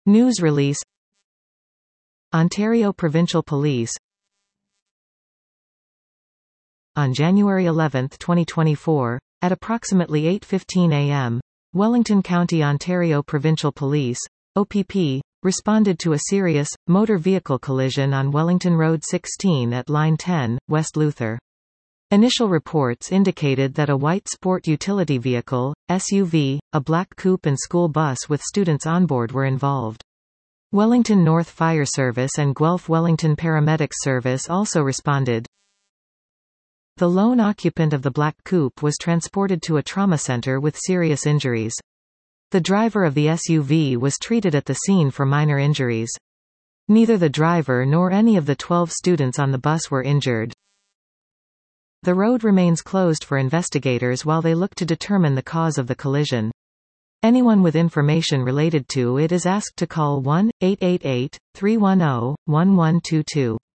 News release. Ontario Provincial Police. On January 11, 2024, at approximately 8:15 a.m., Wellington County Ontario Provincial Police, OPP, responded to a serious, motor vehicle collision on Wellington Road 16 at Line 10, West Luther. Initial reports indicated that a white sport utility vehicle, SUV, a black coupe and school bus with students on board were involved. Wellington North Fire Service and Guelph Wellington Paramedics Service also responded. The lone occupant of the black coupe was transported to a trauma center with serious injuries. The driver of the SUV was treated at the scene for minor injuries. Neither the driver nor any of the 12 students on the bus were injured. The road remains closed for investigators while they look to determine the cause of the collision. Anyone with information related to it is asked to call 1-888-310-1122.